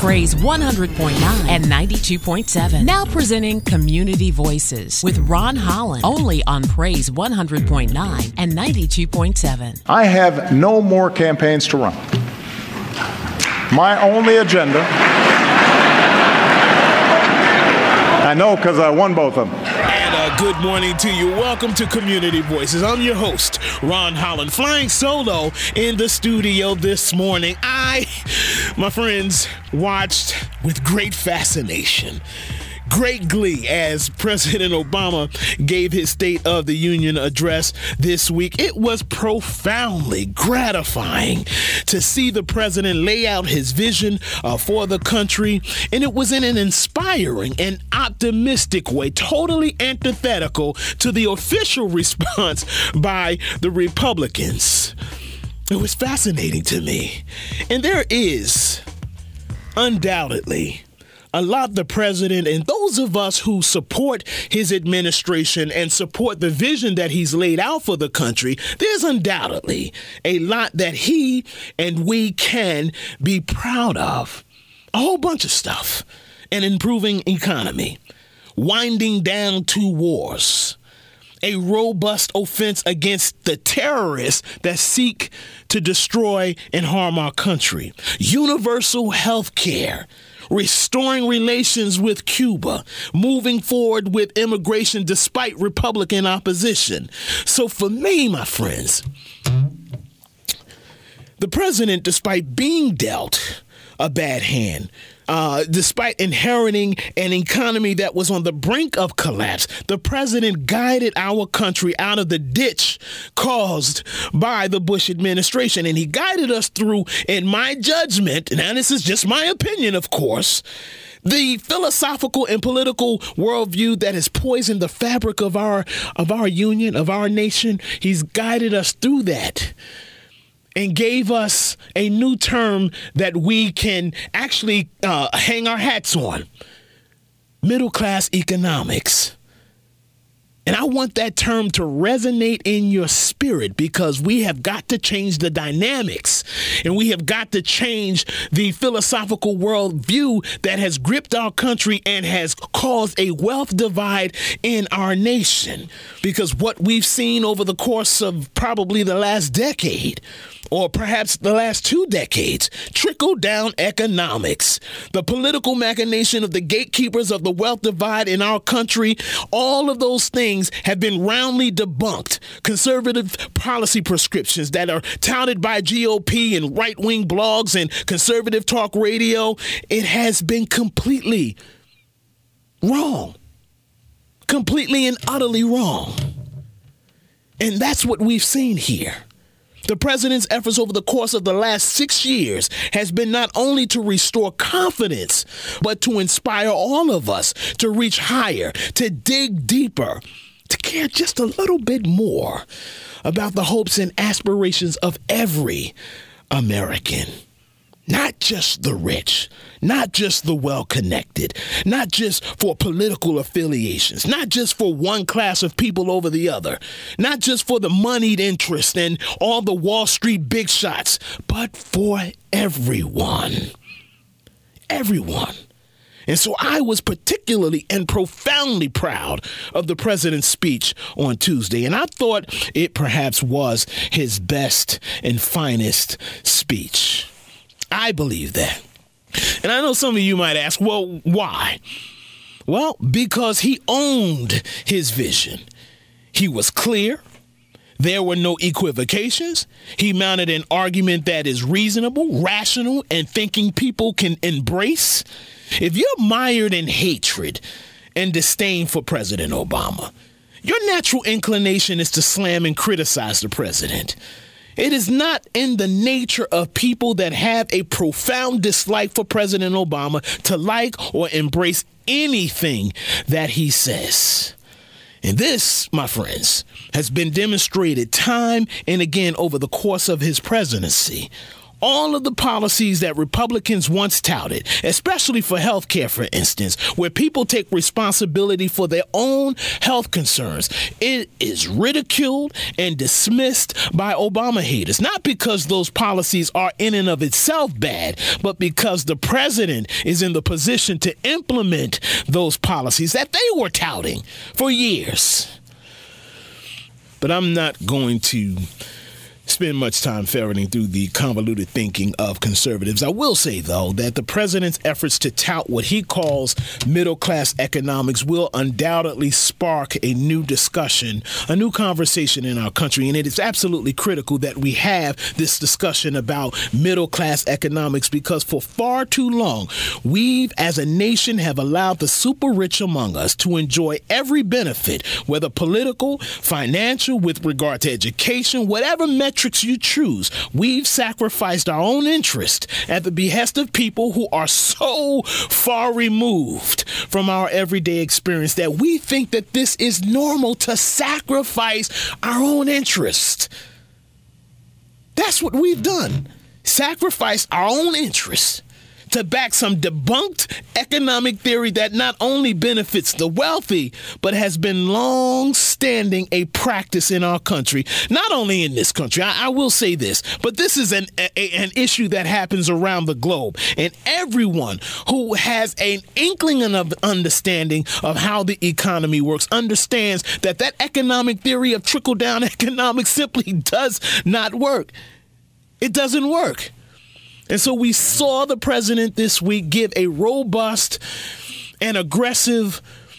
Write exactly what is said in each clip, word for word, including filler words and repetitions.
Praise one hundred point nine and ninety-two point seven. Now presenting Community Voices with Ron Holland, only on Praise one hundred point nine and ninety-two point seven. I have no more campaigns to run. My only agenda, I know because I won both of them. And uh, good morning to you. Welcome to Community Voices. I'm your host, Ron Holland, flying solo in the studio this morning. I, my friends, watched with great fascination, great glee as President Obama gave his State of the Union address this week. It was profoundly gratifying to see the president lay out his vision uh, for the country, and it was in an inspiring and optimistic way, totally antithetical to the official response by the Republicans. It was fascinating to me. And there is undoubtedly a lot the president and those of us who support his administration and support the vision that he's laid out for the country, there's undoubtedly a lot that he and we can be proud of. A whole bunch of stuff. An improving economy, winding down two wars, a robust offense against the terrorists that seek to destroy and harm our country, universal health care, restoring relations with Cuba, moving forward with immigration despite Republican opposition. So for me, my friends, the president, despite being dealt a bad hand, Uh, despite inheriting an economy that was on the brink of collapse, the president guided our country out of the ditch caused by the Bush administration. And he guided us through, in my judgment, and this is just my opinion, of course, the philosophical and political worldview that has poisoned the fabric of our of our union, of our nation. He's guided us through that and gave us a new term that we can actually uh, hang our hats on. Middle-class economics. And I want that term to resonate in your spirit, because we have got to change the dynamics and we have got to change the philosophical worldview that has gripped our country and has caused a wealth divide in our nation. Because what we've seen over the course of probably the last decade, or perhaps the last two decades, trickle-down economics, the political machination of the gatekeepers of the wealth divide in our country, all of those things have been roundly debunked. Conservative policy prescriptions that are touted by G O P and right-wing blogs and conservative talk radio, it has been completely wrong. Completely and utterly wrong. And that's what we've seen here. The president's efforts over the course of the last six years has been not only to restore confidence, but to inspire all of us to reach higher, to dig deeper, to care just a little bit more about the hopes and aspirations of every American. Not just the rich, not just the well-connected, not just for political affiliations, not just for one class of people over the other, not just for the moneyed interest and all the Wall Street big shots, but for everyone. Everyone. And so I was particularly and profoundly proud of the president's speech on Tuesday, and I thought it perhaps was his best and finest speech. I believe that. And I know some of you might ask, well, why? Well, because he owned his vision. He was clear. There were no equivocations. He mounted an argument that is reasonable, rational, and thinking people can embrace. If you're mired in hatred and disdain for President Obama, your natural inclination is to slam and criticize the president. It is not in the nature of people that have a profound dislike for President Obama to like or embrace anything that he says. And this, my friends, has been demonstrated time and again over the course of his presidency. all of the policies that Republicans once touted, especially for health care, for instance, where people take responsibility for their own health concerns, it is ridiculed and dismissed by Obama haters. Not because those policies are in and of itself bad, but because the president is in the position to implement those policies that they were touting for years. But I'm not going to spend much time ferreting through the convoluted thinking of conservatives. I will say, though, that the president's efforts to tout what he calls middle-class economics will undoubtedly spark a new discussion, a new conversation in our country. And it is absolutely critical that we have this discussion about middle-class economics, because for far too long, we as a nation have allowed the super rich among us to enjoy every benefit, whether political, financial, with regard to education, whatever metric you choose. We've sacrificed our own interest at the behest of people who are so far removed from our everyday experience that we think that this is normal to sacrifice our own interest. That's what we've done. Sacrifice our own interest to back some debunked economic theory that not only benefits the wealthy, but has been long-standing a practice in our country. Not only in this country, I, I will say this, but this is an a, an issue that happens around the globe. And everyone who has an inkling of understanding of how the economy works understands that that economic theory of trickle-down economics simply does not work. It doesn't work. And so we saw the president this week give a robust and aggressive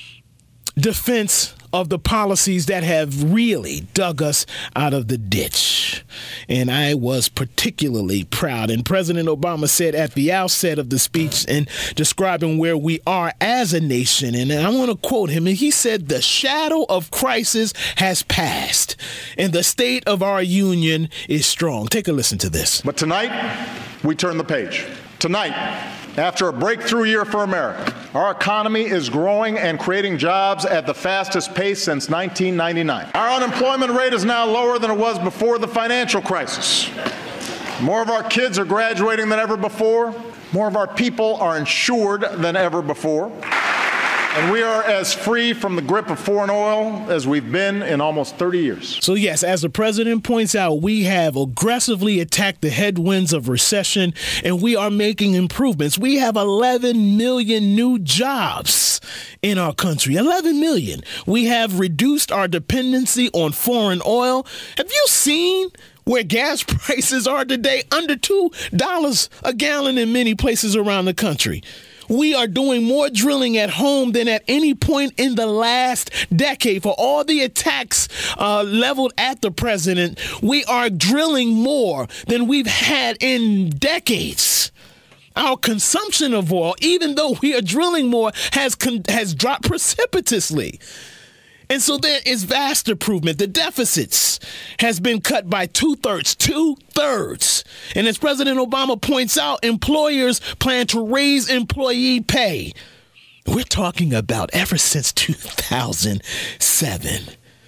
defense of the policies that have really dug us out of the ditch. And I was particularly proud. And President Obama said at the outset of the speech in describing where we are as a nation, and I want to quote him, and he said, "The shadow of crisis has passed, and the state of our union is strong." Take a listen to this. But tonight, we turn the page. Tonight, after a breakthrough year for America, our economy is growing and creating jobs at the fastest pace since nineteen ninety-nine. Our unemployment rate is now lower than it was before the financial crisis. More of our kids are graduating than ever before. More of our people are insured than ever before. And we are as free from the grip of foreign oil as we've been in almost thirty years. So yes, as the president points out, we have aggressively attacked the headwinds of recession, and we are making improvements. We have eleven million new jobs in our country. eleven million. We have reduced our dependency on foreign oil. Have you seen where gas prices are today? Under two dollars a gallon in many places around the country. We are doing more drilling at home than at any point in the last decade. For all the attacks uh, leveled at the president, we are drilling more than we've had in decades. Our consumption of oil, even though we are drilling more, has con- has dropped precipitously. And so there is vast improvement. The deficits has been cut by two-thirds, two-thirds. And as President Obama points out, employers plan to raise employee pay. We're talking about ever since two thousand seven.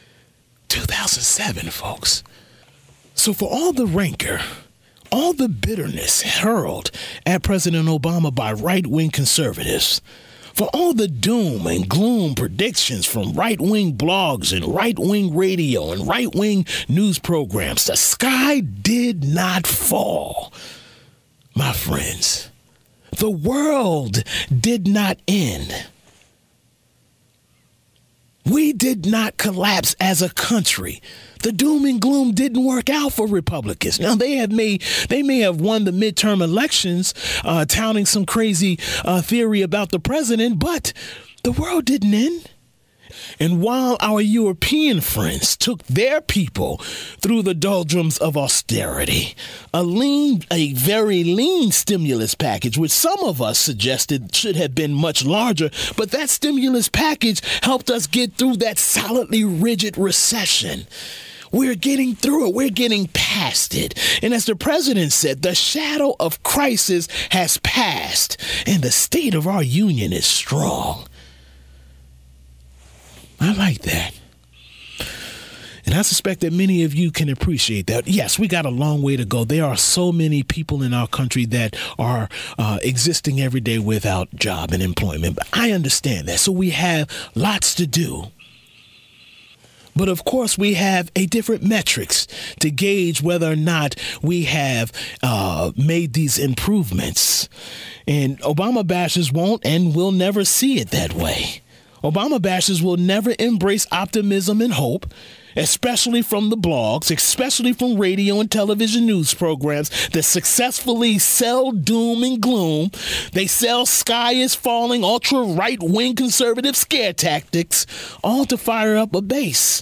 two thousand seven, folks. So for all the rancor, all the bitterness hurled at President Obama by right-wing conservatives, for all the doom and gloom predictions from right-wing blogs and right-wing radio and right-wing news programs, the sky did not fall, my friends. The world did not end. We did not collapse as a country. The doom and gloom didn't work out for Republicans. Now, they have made, they may have won the midterm elections, uh, touting some crazy uh, theory about the president, but the world didn't end. And while our European friends took their people through the doldrums of austerity, a lean, a very lean stimulus package, which some of us suggested should have been much larger, but that stimulus package helped us get through that solidly rigid recession. We're getting through it. We're getting past it. And as the president said, the shadow of crisis has passed, and the state of our union is strong. I like that. And I suspect that many of you can appreciate that. Yes, we got a long way to go. There are so many people in our country that are uh, existing every day without job and employment. But I understand that. So we have lots to do. But of course, we have a different metrics to gauge whether or not we have uh, made these improvements. And Obama bashers won't and will never see it that way. Obama bashers will never embrace optimism and hope, especially from the blogs, especially from radio and television news programs that successfully sell doom and gloom. They sell sky is falling, ultra right-wing conservative scare tactics, all to fire up a base.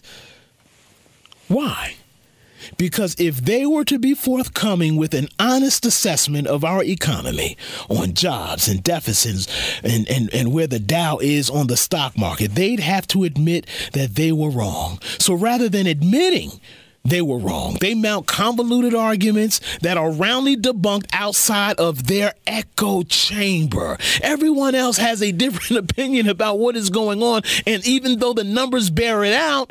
Why? Because if they were to be forthcoming with an honest assessment of our economy on jobs and deficits and, and, and where the Dow is on the stock market, they'd have to admit that they were wrong. So rather than admitting they were wrong, they mount convoluted arguments that are roundly debunked outside of their echo chamber. Everyone else has a different opinion about what is going on, and even though the numbers bear it out,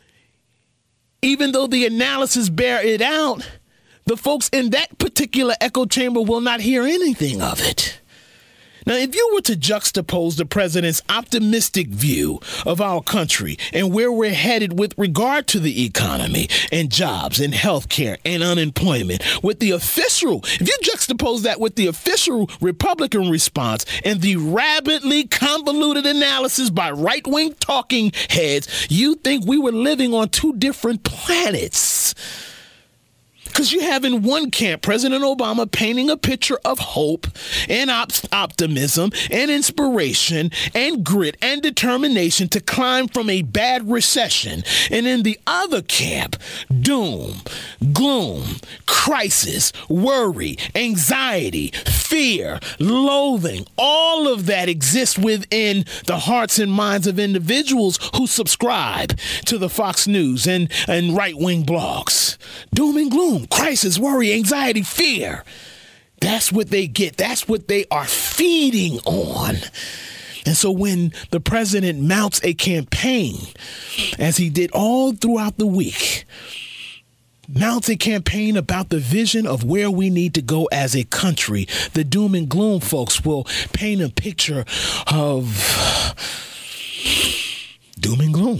Even though the analysis bear it out, the folks in that particular echo chamber will not hear anything of it. Now, if you were to juxtapose the president's optimistic view of our country and where we're headed with regard to the economy and jobs and health care and unemployment with the official, if you juxtapose that with the official Republican response and the rabidly convoluted analysis by right-wing talking heads, you think we were living on two different planets. Because you have in one camp President Obama painting a picture of hope and op- optimism and inspiration and grit and determination to climb from a bad recession. And in the other camp, doom, gloom, crisis, worry, anxiety, fear, loathing, all of that exists within the hearts and minds of individuals who subscribe to the Fox News and, and right-wing blogs. Doom and gloom, crisis, worry, anxiety, fear. That's what they get. That's what they are feeding on. And so when the president mounts a campaign, as he did all throughout the week, mounts a campaign about the vision of where we need to go as a country, the doom and gloom folks will paint a picture of doom and gloom.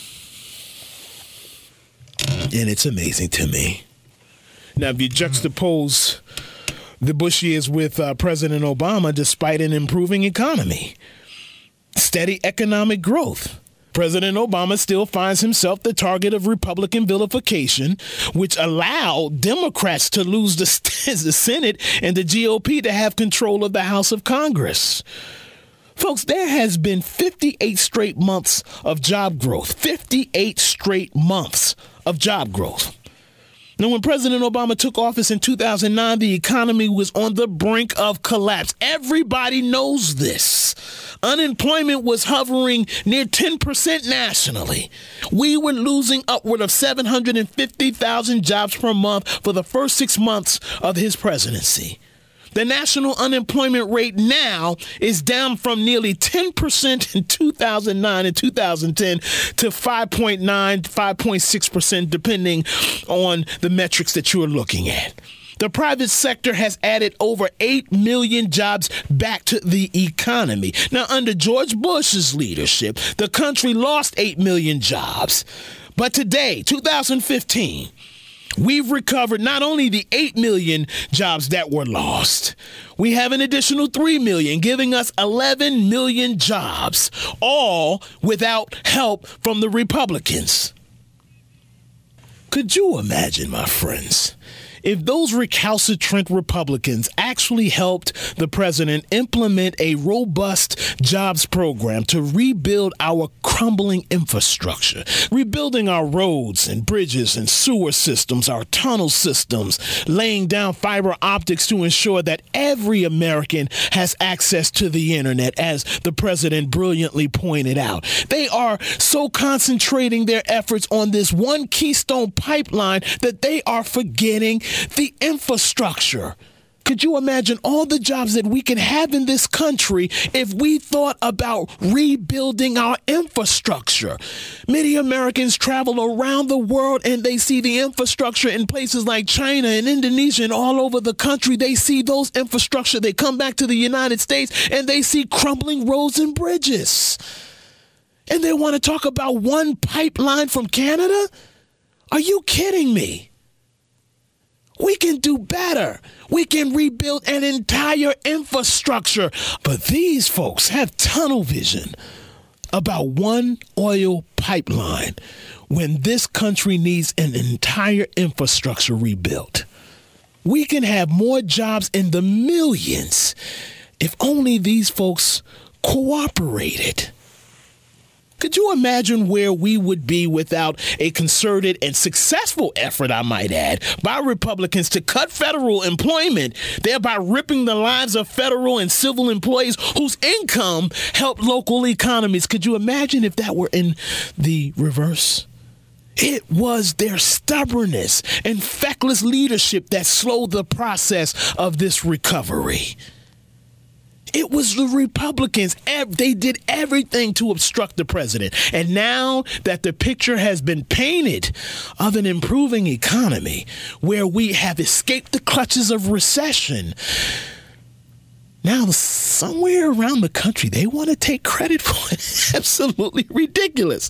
And it's amazing to me. Now, if you juxtapose the Bush years with uh, President Obama, despite an improving economy, steady economic growth, President Obama still finds himself the target of Republican vilification, which allowed Democrats to lose the, the Senate and the G O P to have control of the House of Congress. Folks, there has been fifty-eight straight months of job growth, fifty-eight straight months of job growth. Now, when President Obama took office in two thousand nine, the economy was on the brink of collapse. Everybody knows this. Unemployment was hovering near ten percent nationally. We were losing upward of seven hundred fifty thousand jobs per month for the first six months of his presidency. The national unemployment rate now is down from nearly ten percent in two thousand nine and two thousand ten to five point nine, five point six percent, depending on the metrics that you are looking at. The private sector has added over eight million jobs back to the economy. Now, under George Bush's leadership, the country lost eight million jobs. But today, two thousand fifteen, we've recovered not only the eight million jobs that were lost, we have an additional three million, giving us eleven million jobs, all without help from the Republicans. Could you imagine, my friends, if those recalcitrant Republicans actually helped the president implement a robust jobs program to rebuild our crumbling infrastructure, rebuilding our roads and bridges and sewer systems, our tunnel systems, laying down fiber optics to ensure that every American has access to the internet, as the president brilliantly pointed out. They are so concentrating their efforts on this one Keystone pipeline that they are forgetting the infrastructure Could you imagine all the jobs that we can have in this country if we thought about rebuilding our infrastructure? Many Americans travel around the world and they see the infrastructure in places like China and Indonesia and all over the country. They see those infrastructure. They come back to the United States and they see crumbling roads and bridges. And they want to talk about one pipeline from Canada? Are you kidding me? We can do better. We can rebuild an entire infrastructure. But these folks have tunnel vision about one oil pipeline when this country needs an entire infrastructure rebuilt. We can have more jobs in the millions if only these folks cooperated. Could you imagine where we would be without a concerted and successful effort, I might add, by Republicans to cut federal employment, thereby ripping the lives of federal and civil employees whose income help local economies? Could you imagine if that were in the reverse? It was their stubbornness and feckless leadership that slowed the process of this recovery. It was the Republicans. They did everything to obstruct the president. And now that the picture has been painted of an improving economy where we have escaped the clutches of recession, now somewhere around the country, they want to take credit for it. Absolutely ridiculous.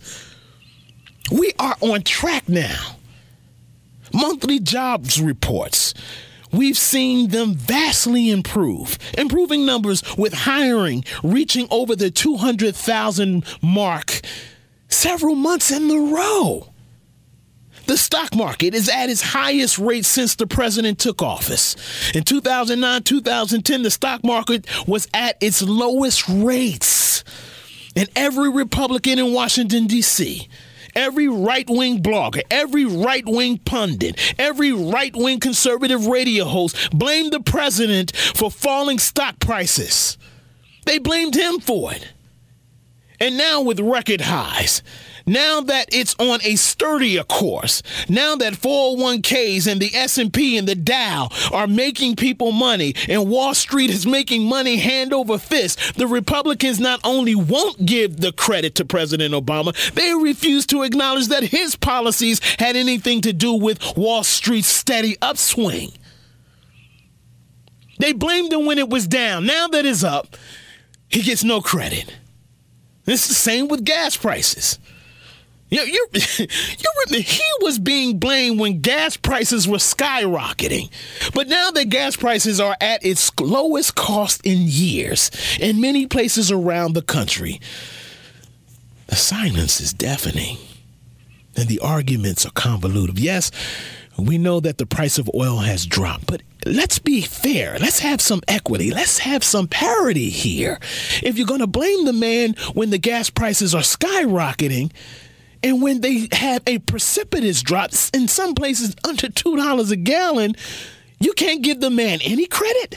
We are on track now. Monthly jobs reports. We've seen them vastly improve, improving numbers with hiring reaching over the two hundred thousand mark several months in a row. The stock market is at its highest rate since the president took office. In two thousand nine, two thousand ten, the stock market was at its lowest rates. And every Republican in Washington, D C, every right-wing blogger, every right-wing pundit, every right-wing conservative radio host blamed the president for falling stock prices. They blamed him for it. And now with record highs, now that it's on a sturdier course, now that four oh one k's and the S and P and the Dow are making people money and Wall Street is making money hand over fist, the Republicans not only won't give the credit to President Obama, they refuse to acknowledge that his policies had anything to do with Wall Street's steady upswing. They blamed him when it was down. Now that it's up, he gets no credit. It's the same with gas prices. You know, you're, you're, he was being blamed when gas prices were skyrocketing. But now that gas prices are at its lowest cost in years in many places around the country, the silence is deafening and the arguments are convoluted. Yes, we know that the price of oil has dropped, but let's be fair. Let's have some equity. Let's have some parity here. If you're going to blame the man when the gas prices are skyrocketing, and when they have a precipitous drop, in some places under two dollars a gallon, you can't give the man any credit?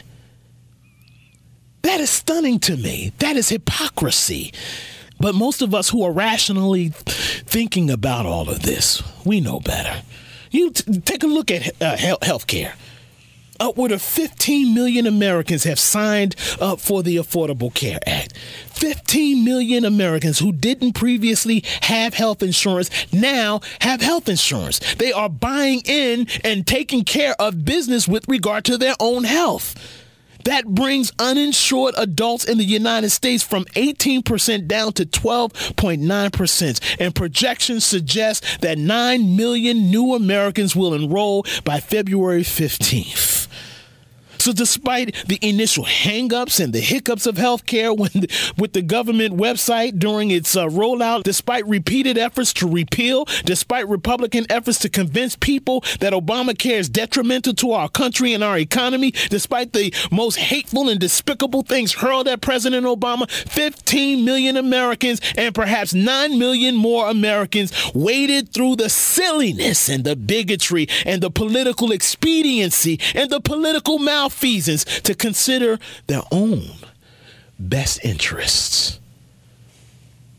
That is stunning to me. That is hypocrisy. But most of us who are rationally thinking about all of this, we know better. You t- take a look at uh, health care. Upward of fifteen million Americans have signed up for the Affordable Care Act. fifteen million Americans who didn't previously have health insurance now have health insurance. They are buying in and taking care of business with regard to their own health. That brings uninsured adults in the United States from eighteen percent down to twelve point nine percent. And projections suggest that nine million new Americans will enroll by February fifteenth. So despite the initial hangups and the hiccups of healthcare when the, with the government website during its uh, rollout, despite repeated efforts to repeal, despite Republican efforts to convince people that Obamacare is detrimental to our country and our economy, despite the most hateful and despicable things hurled at President Obama, fifteen million Americans and perhaps nine million more Americans waded through the silliness and the bigotry and the political expediency and the political malfeasance to consider their own best interests.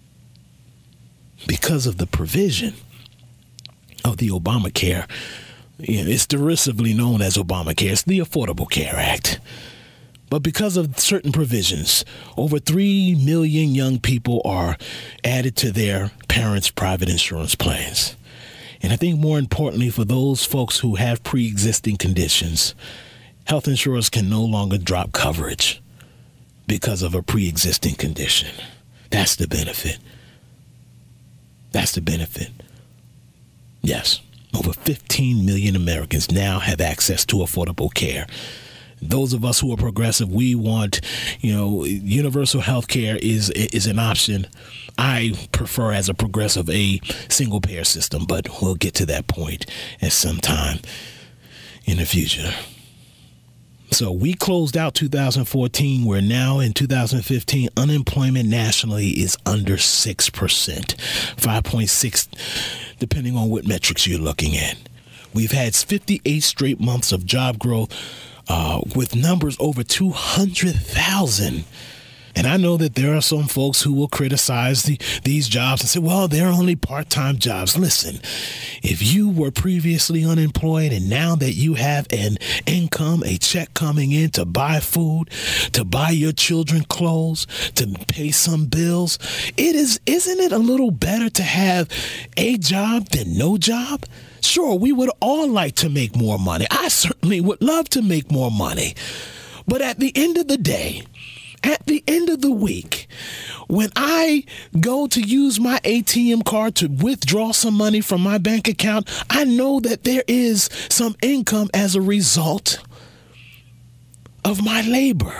Because of the provision of the Obamacare You know, it's derisively known as Obamacare. It's the Affordable Care Act. But because of certain provisions, over three million young people are added to their parents' private insurance plans. And I think more importantly, for those folks who have pre-existing conditions, health insurers can no longer drop coverage because of a pre-existing condition. That's the benefit. That's the benefit. Yes, over fifteen million Americans now have access to affordable care. Those of us who are progressive, we want, you know, universal health care is is an option. I prefer, as a progressive, a single payer system, but we'll get to that point at some time in the future. So we closed out two thousand fourteen. We're now in two thousand fifteen. Unemployment nationally is under six percent, five point six, depending on what metrics you're looking at. We've had fifty-eight straight months of job growth, Uh, with numbers over two hundred thousand. And I know that there are some folks who will criticize the, these jobs and say, well, they're only part-time jobs. Listen, if you were previously unemployed and now that you have an income, a check coming in to buy food, to buy your children clothes, to pay some bills, it is, isn't it a little better to have a job than no job? Sure, we would all like to make more money. I certainly would love to make more money. But at the end of the day, at the end of the week, when I go to use my A T M card to withdraw some money from my bank account, I know that there is some income as a result of my labor.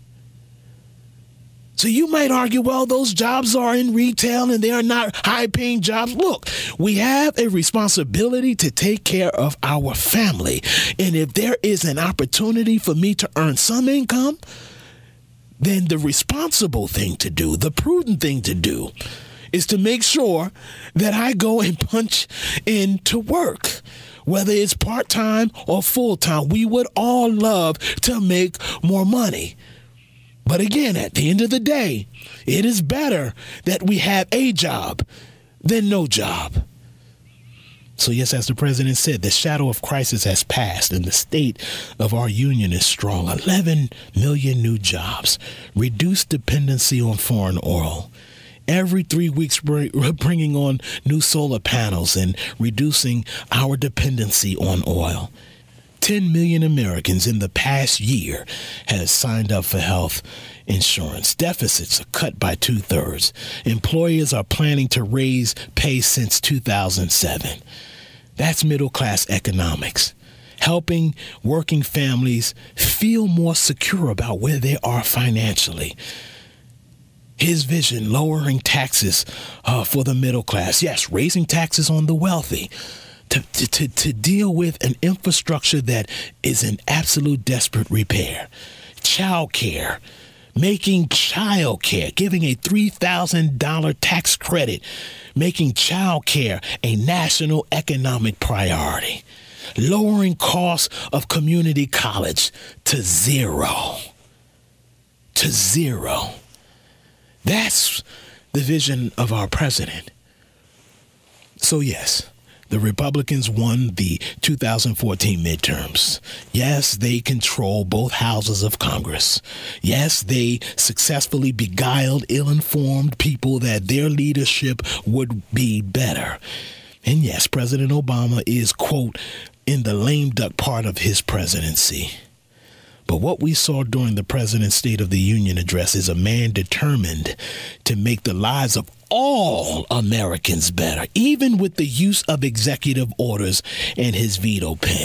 So you might argue, well, those jobs are in retail and they are not high-paying jobs. Look, we have a responsibility to take care of our family. And if there is an opportunity for me to earn some income, then the responsible thing to do, the prudent thing to do, is to make sure that I go and punch in to work. Whether it's part-time or full-time, we would all love to make more money. But again, at the end of the day, it is better that we have a job than no job. So yes, as the president said, the shadow of crisis has passed and the state of our union is strong. eleven million new jobs, reduced dependency on foreign oil. Every three weeks, we're bringing on new solar panels and reducing our dependency on oil. ten million Americans in the past year has signed up for health insurance. Deficits are cut by two-thirds. Employers are planning to raise pay since two thousand seven. That's middle-class economics, helping working families feel more secure about where they are financially. His vision, lowering taxes uh, for the middle class. Yes, raising taxes on the wealthy. To, to, to deal with an infrastructure that is in absolute desperate repair. Child care, making child care, giving a three thousand dollars tax credit, making child care a national economic priority. Lowering costs of community college to zero. To zero. That's the vision of our president. So yes, the Republicans won the two thousand fourteen midterms. Yes, they control both houses of Congress. Yes, they successfully beguiled ill-informed people that their leadership would be better. And yes, President Obama is, quote, in the lame duck part of his presidency. But what we saw during the president's State of the Union address is a man determined to make the lives of all Americans better, even with the use of executive orders and his veto pen.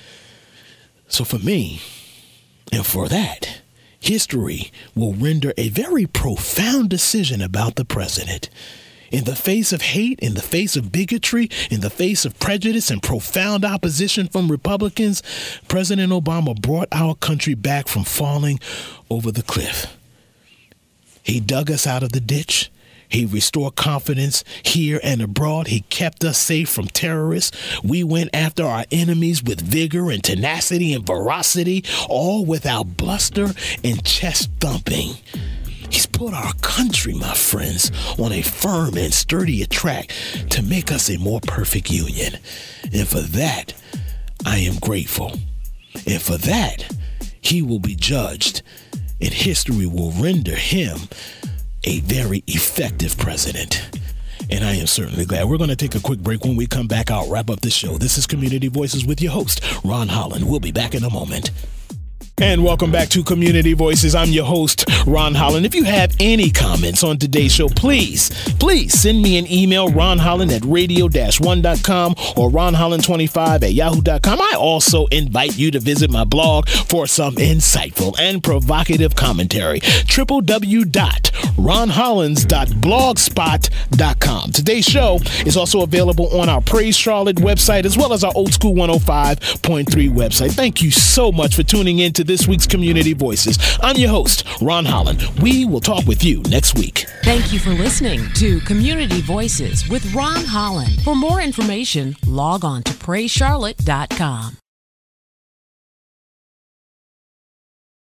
So for me, and for that, history will render a very profound decision about the president. In the face of hate, in the face of bigotry, in the face of prejudice and profound opposition from Republicans, President Obama brought our country back from falling over the cliff. He dug us out of the ditch. He restored confidence here and abroad. He kept us safe from terrorists. We went after our enemies with vigor and tenacity and veracity, all without bluster and chest thumping. He's put our country, my friends, on a firm and sturdy track to make us a more perfect union. And for that, I am grateful. And for that, he will be judged, and history will render him a very effective president. And I am certainly glad. We're going to take a quick break. When we come back, I'll wrap up the show. This is Community Voices with your host, Ron Holland. We'll be back in a moment. And welcome back to Community Voices. I'm your host, Ron Holland. If you have any comments on today's show, please, please send me an email, ron holland at radio dash one dot com or ron holland twenty-five at yahoo dot com. I also invite you to visit my blog for some insightful and provocative commentary, w w w dot ron hollands dot blogspot dot com. Today's show is also available on our Praise Charlotte website as well as our Old School one oh five point three website. Thank you so much for tuning in to this week's Community Voices. I'm your host, Ron Holland. We will talk with you next week. Thank you for listening to Community Voices with Ron Holland. For more information, log on to praise charlotte dot com.